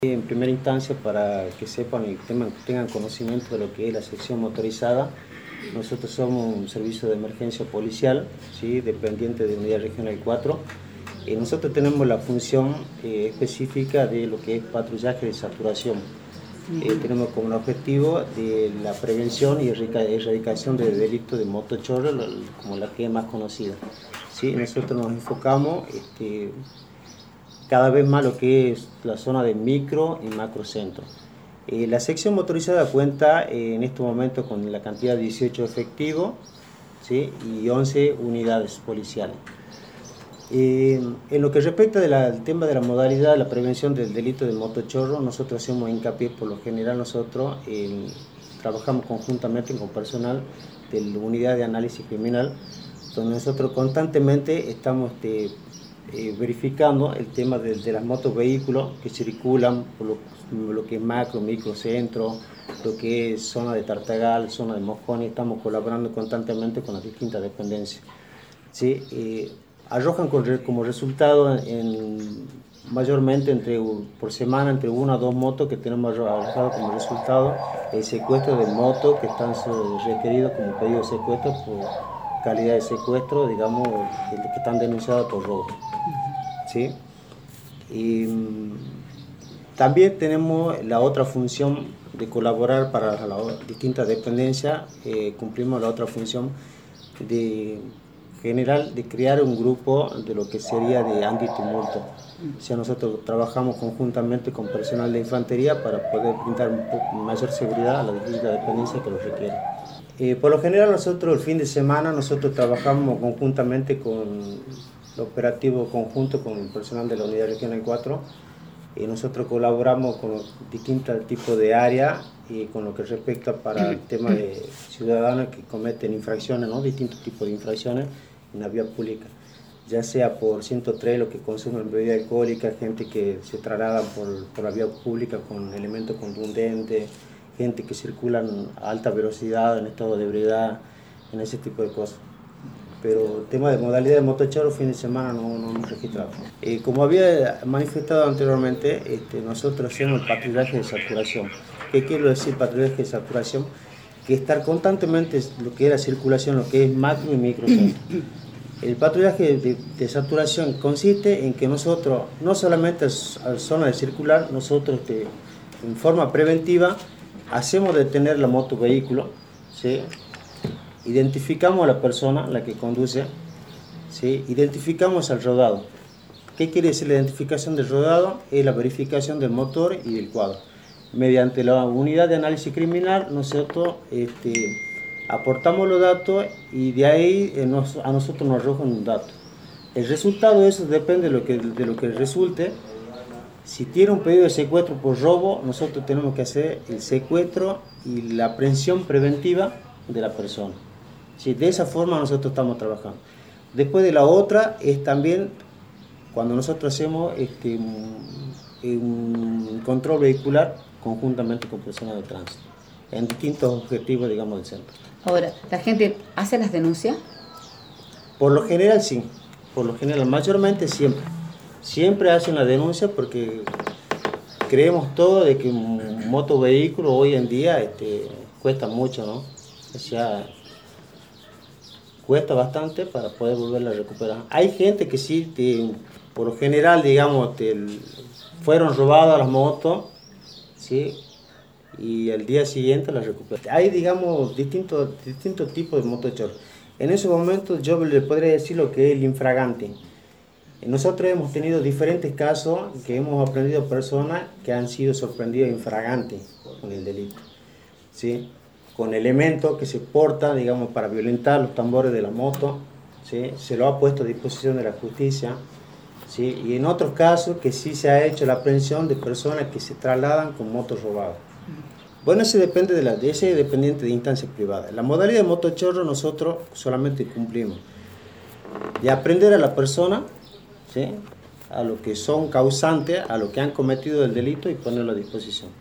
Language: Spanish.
En primera instancia, para que sepan y tengan conocimiento de lo que es la sección motorizada, nosotros somos un servicio de emergencia policial, ¿sí? Dependiente de Unidad Regional 4, y nosotros tenemos la función específica de lo que es patrullaje de saturación. Tenemos como objetivo de la prevención y erradicación de delitos de motochorro, como la que es más conocida. ¿Sí? Nosotros nos enfocamos cada vez más lo que es la zona de micro y macrocentro. La sección motorizada cuenta en este momento con la cantidad de 18 efectivos, ¿sí? Y 11 unidades policiales. En lo que respecta al tema de la modalidad, la prevención del delito del motochorro, nosotros hacemos hincapié, por lo general nosotros trabajamos conjuntamente con personal de la unidad de análisis criminal, donde nosotros constantemente estamos verificando el tema de las motovehículos que circulan por lo que es macro, microcentro, lo que es zona de Tartagal, zona de Mosconi. Estamos colaborando constantemente con las distintas dependencias. ¿Sí? Arrojan como resultado mayormente por semana entre 1 a 2 motos que tenemos arrojado como resultado el secuestro de motos que están requeridos como pedido de secuestro por calidad de secuestro, digamos, que están denunciadas por robo. ¿Sí? Y también tenemos la otra función de colaborar para las distintas dependencias. Cumplimos la otra función general de crear un grupo de lo que sería de antitumulto. O sea, nosotros trabajamos conjuntamente con personal de infantería para poder brindar un poco mayor seguridad a las distintas dependencias que lo requieren. Por lo general nosotros el fin de semana trabajamos conjuntamente con el operativo conjunto con el personal de la Unidad Regional 4 y nosotros colaboramos con los distintos tipos de áreas y con lo que respecta para el tema de ciudadanos que cometen infracciones, ¿no? Distintos tipos de infracciones en la vía pública, ya sea por 103, lo que consumen bebida alcohólica, gente que se traslada por la vía pública con elementos contundentes, gente que circula a alta velocidad, en estado de ebriedad, en ese tipo de cosas. Pero el tema de modalidad de motochorro fin de semana no hemos registrado. Como había manifestado anteriormente, nosotros hacemos el patrullaje de saturación. ¿Qué quiero decir patrullaje de saturación? Que estar constantemente lo que es la circulación, lo que es macro y microcentro. El patrullaje de saturación consiste en que nosotros, no solamente a la zona de circular, nosotros en forma preventiva hacemos detener la motovehículo, ¿sí? Identificamos a la persona, la que conduce, ¿sí? Identificamos al rodado. ¿Qué quiere decir la identificación del rodado? Es la verificación del motor y del cuadro. Mediante la unidad de análisis criminal, nosotros aportamos los datos y de ahí a nosotros nos arrojan un dato. El resultado de eso depende de lo que resulte. Si tiene un pedido de secuestro por robo, nosotros tenemos que hacer el secuestro y la aprehensión preventiva de la persona. ¿Sí? De esa forma nosotros estamos trabajando. Después de la otra es también cuando nosotros hacemos un control vehicular conjuntamente con personas de tránsito, en distintos objetivos, digamos, del centro. Ahora, ¿la gente hace las denuncias? Por lo general sí, por lo general, mayormente siempre. Siempre hacen la denuncia porque creemos todo de que un motovehículo hoy en día cuesta mucho, ¿no? O sea, cuesta bastante para poder volverla a recuperar. Hay gente que sí, por lo general, digamos, fueron robadas las motos, ¿sí? Y al día siguiente las recuperan. Hay, digamos, distintos tipos de motochorro. En ese momento yo le podría decir lo que es el infragante. Nosotros hemos tenido diferentes casos que hemos aprendido personas que han sido sorprendidas infragante con el delito, ¿sí? Con elementos que se portan, digamos, para violentar los tambores de la moto, ¿sí? Se lo ha puesto a disposición de la justicia, ¿sí? Y en otros casos que sí se ha hecho la aprehensión de personas que se trasladan con motos robadas. Bueno, ese depende ese es dependiente de instancias privadas. La modalidad de motochorro nosotros solamente cumplimos de aprender a la persona, ¿sí? A lo que son causantes, a lo que han cometido el delito y ponerlo a disposición.